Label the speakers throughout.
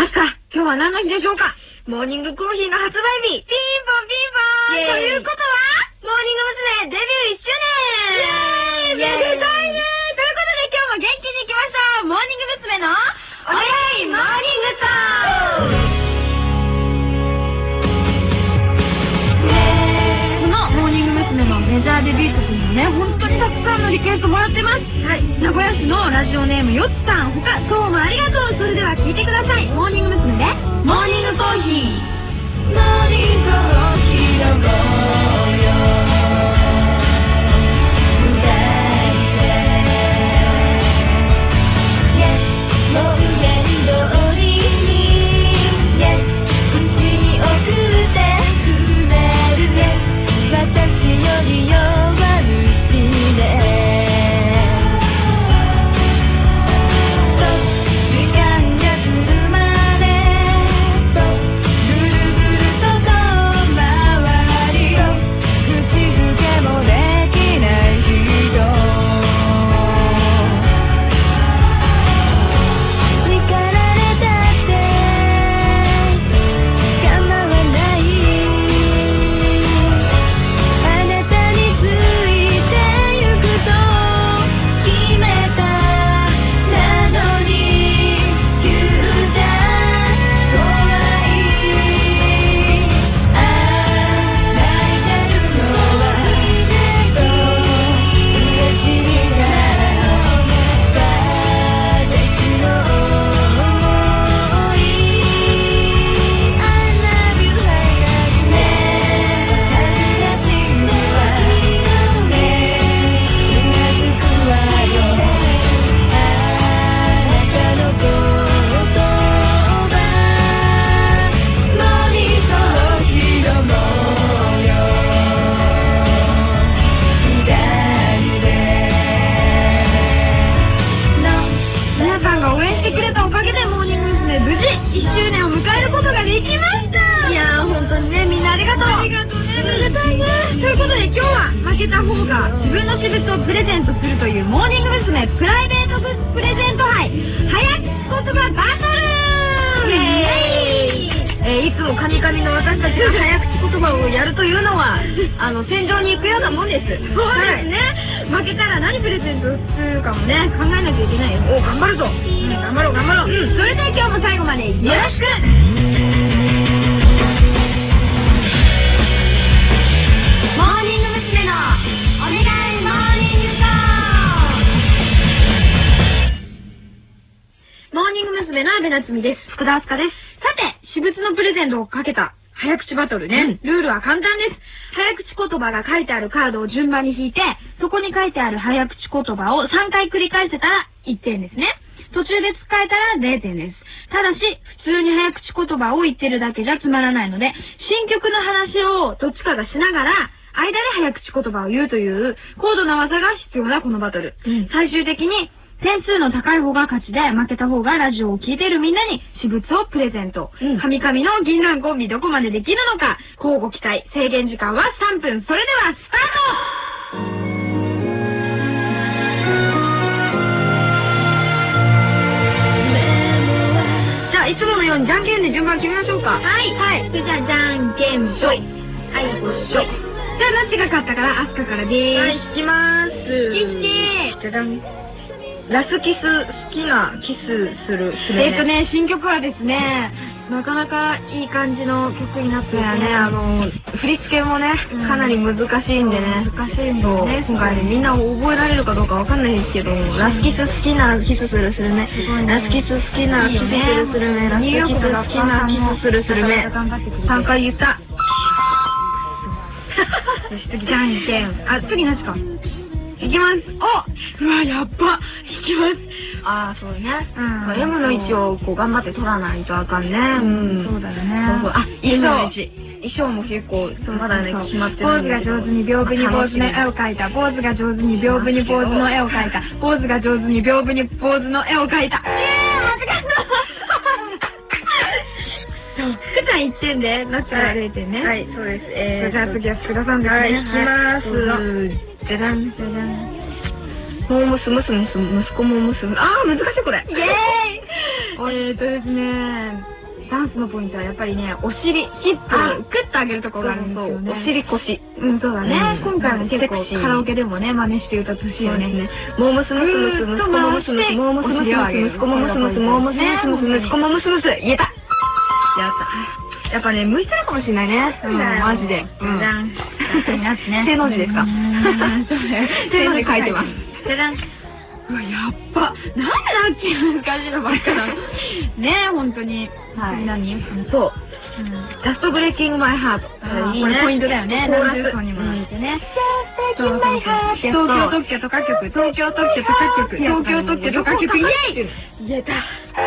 Speaker 1: ますか？今日は何の日でしょうか？モーニングコーヒーの発売日、ピンポンピンポンということは、モーニング娘。デビュー1周年めでたいね。ということで今日も元気に行きましょう。モーニング娘。のお願いモーニングソング。このモーニング娘。のメジャーデビュー曲にもね、本当にたくさんのリクエストもらってます。はい。名古屋市のラジオネームよっちさん、ほかどうもありがとう。それでは聴いてください。モーニング娘。でモーニングコーヒー。モーニングコーヒーのカードを順番に引いて、そこに書いてある早口言葉を3回繰り返せたら1点ですね。途中で使えたら0点です。ただし、普通に早口言葉を言ってるだけじゃつまらないので、新曲の話をどっちかがしながら、間で早口言葉を言うという高度な技が必要なこのバトル。最終的に、点数の高い方が勝ちで、負けた方がラジオを聴いているみんなに私物をプレゼント。神々の銀杏コンビどこまでできるのか、交互期待。制限時間は3分。それでは、スタート！じゃあ、いつものようにじゃんけんで順番決めましょうか。はい。はい。それじゃあ、じゃんけんぽい。はい、ごしょ。じゃあ、どっちが勝ったから、アスカからでーす。はい、引きまーす。引きじゃじゃん。ラスキス、好きなキスする。新曲はですね、なかなかいい感じの曲になってるね。振り付けもね、かなり難しいんでね。難しいんでね。今回ね、みんな覚えられるかどうかわかんないですけど、ラスキス好きなキスするするね。ラスキス好きなキスするするね。ラスキス好きなキスするするね。3回言った。よし、次じゃんけん。あ、次何ですか？いきます。お！うわ、やっば。いきます。ああ、そうね。M の位置をこう頑張って取らないとあかんね。そうだよね。そうそう。あ、衣装も結構、まだね、決まってる。ポーズが上手に屏風にポーズの絵を描いた。ポーズが上手に屏風にポーズの絵を描いた。ポーズが上手に屏風にポーズの絵を描いた。間違った。福ちゃん1点で、なっちゃん0点ね。はい、そうです。じゃあ次は福田さんですね。はい、いきます。じゃじゃん、じゃじゃん。もう息子も娘。あー、難しいこれ。イェーイですね。 ダンスのポイントはやっぱりね、お尻、ヒップ、グッと上げるところがあるんですよね。
Speaker 2: お尻腰。
Speaker 1: そうだね。今回も結構カラオケでもね、真似して歌ってほしいよね。
Speaker 2: モームスムスムス、息子もムスムス、モームスムスムス、息子もムスムス、モームスムスムス、息子もムスムス、言えた。やった。やっぱね、向いてるかもしれないね。マジで。じゃん。正の字ですか？正の字書いてます。じゃじゃん。やっぱ、なんでラッキー難しいのばっかなの。ねえ、ほんとに。何？そう。ジャストブレイキングマイハート。これポイントだよね。何十個にもなってね。東京特許とか曲、東京特許とか曲、東京特許とか曲、イェイ！言えた。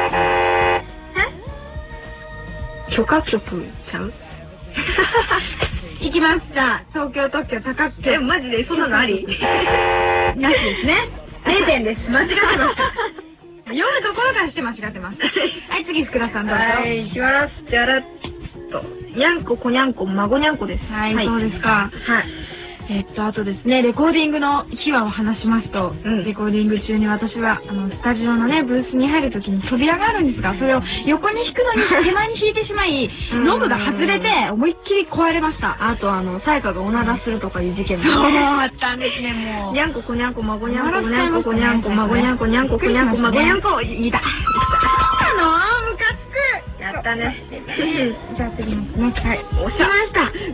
Speaker 2: 許可曲ちゃう？行きました。東京特許高く。マジでそんなのあり？なしですね。0点です。間違ってました。読むところからして間違ってます。はい、次、福田さんどうぞ。はい、しばらす、じゃらっと。にゃんこ、こにゃんこ、まごにゃんこです。はい、そうですか。はい。あとですね、レコーディングの秘話を話しますと、レコーディング中に私は、スタジオのね、ブースに入るときに扉があるんですが、それを横に引くのに手前に引いてしまい、ノブが外れて、思いっきり壊れました。あと、さやかがおならするとかいう事件も。そうあったんですね、もう。にゃんこ、こにゃんこ、まごにゃんこ、にゃんこ、こにゃんこ、まごにゃんこ、にゃんこ、こにゃんこ、まごにゃんこ、いた。ムカつく。やったね。じゃあ次ですね。はい。押しました。もう最悪です、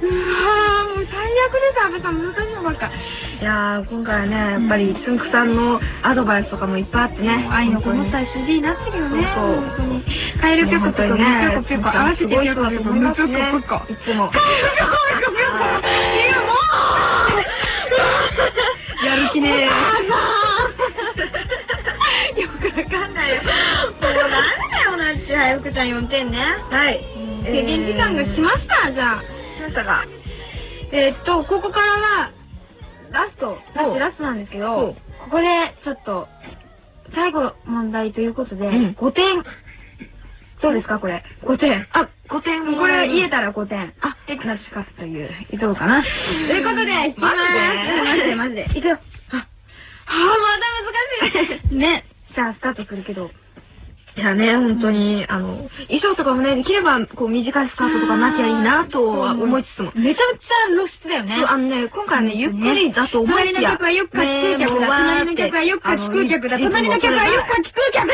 Speaker 2: 安部さん。難しいのばっか。いやー、今回はね、やっぱり、つんくさんのアドバイスとかもいっぱいあってね。愛のこもった CD になってるよね。そう。本当に。カエルピョコとね、ピョコピョコ、合わせてピョコピョコ、ムピョコピョコ。いつも。カエルピョコピョコピョコ。いや、もうやる気ねー。よくわかんないよ。もうなんだよなっち。はい、福ちゃん4点ね。はい。制限時間が来ました、じゃあ。来ましたか。ここからは、ラストなんですけど、ここでちょっと、最後問題ということで、5点。どうですか、これ。5点。あ、5点。これ言えたら5点。あ、なしかという、いこうかな。ということで、マジで。いくよ。また難しい。ね。じゃあ、スタートするけど。いやね、本当に、衣装とかもね、できれば、こう、短いスカートとかなきゃいいなとは思いつつも。めちゃめちゃ露出だよね。そう、ね、今回ね、ゆっくりだと思いきや。隣の曲はよくか聞空客だ。隣の曲はよくか聞空客だ。隣の曲はよくか聞空客だ。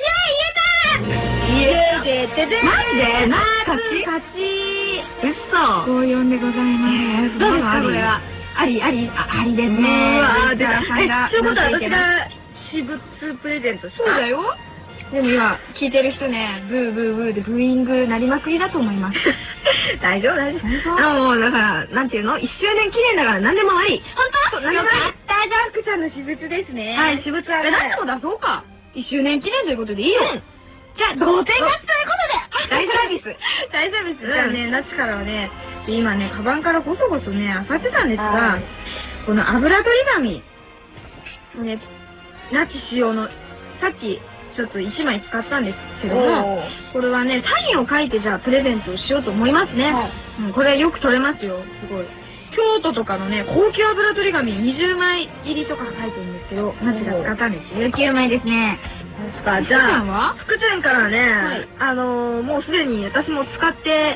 Speaker 2: 言えたマジで勝ち。うっそ。5-4でございます。どうですか、これは。ありですね。うわー、出た。そういうことは私が、私物プレゼントした。そうだよ。でも今、聞いてる人ね、ブーブーブーでブーイングなりまくりだと思います。大丈夫。もう、だから、なんていうの ?1 周年記念だから何でもあり。本当？よかった。じゃあ、福ちゃんの私物ですね。はい、私物あれ。何でも出そうか。1周年記念ということでいいよ。じゃあ、同点勝ちということで大サービス。大サービス。じゃあね、ナチからはね、今ね、カバンからごそごそね、漁ってたんですが、この油取り紙、ね、ナチ仕様の、さっき、ちょっと1枚使ったんですけども、これはね、サインを書いてじゃあプレゼントをしようと思いますね。これよく取れますよ、すごい。京都とかのね、高級油取り紙20枚入りとか書いてるんですけど、ナチが使ったんです。19枚ですね。じゃあ、福ちゃんからね、もうすでに私も使って、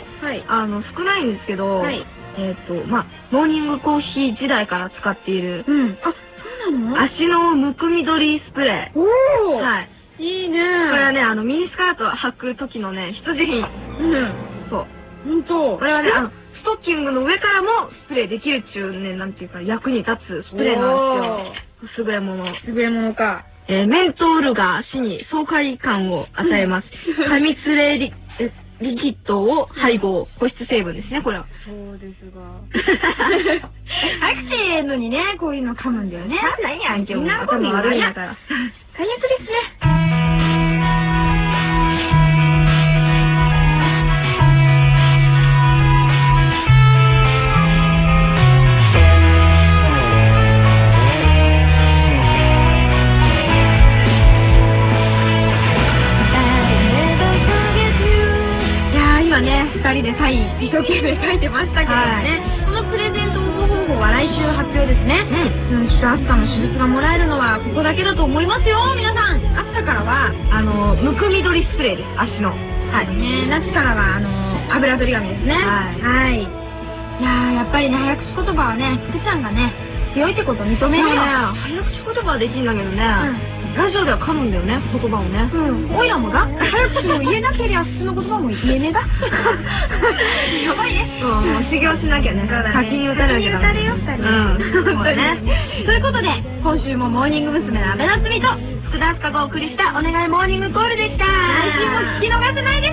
Speaker 2: 少ないんですけど、モーニングコーヒー時代から使っている、あ、そうなの？足のむくみ取りスプレー。はい。いいね。これはね、ミニスカート履く時のね、必需品。そう。ほんと。これはね、ストッキングの上からもスプレーできるっちゅうね、なんていうか、役に立つスプレーなんですよ。優れもの。優れものか。メントールが足に爽快感を与えます。過密冷リキッドを配合。保湿成分ですね、これは。そうですが。アクセのにね、こういうの噛むんだよね。何やんけ、もう頭悪いんだから。最悪ですね。2人でサイン一生懸命書いてましたけどね、このプレゼント応募方法は来週発表ですね。きっとアスカの私物がもらえるのはここだけだと思いますよ、皆さん。アスカからはむくみ取りスプレーです、足の。
Speaker 1: はいね、なしからは油取り紙ですね。はい。いやー、やっぱりね、早口言葉はね、福ちゃんがね、強いってことを認めるよ。早口言葉はできんだけどね、ラジオでは噛むんだよね、言葉をね。おいらもだ、早口も言えなけりゃ普通の言葉も言えねえだ。やばいね。もう修行しなきゃね。先に打たなきゃダメ。先に打たれよ、二人。そうね。ということで、今週もモーニング娘。の阿部なつみと福田明日香がお送りしたお願いモーニングコールでした。来週も聞き逃せないです。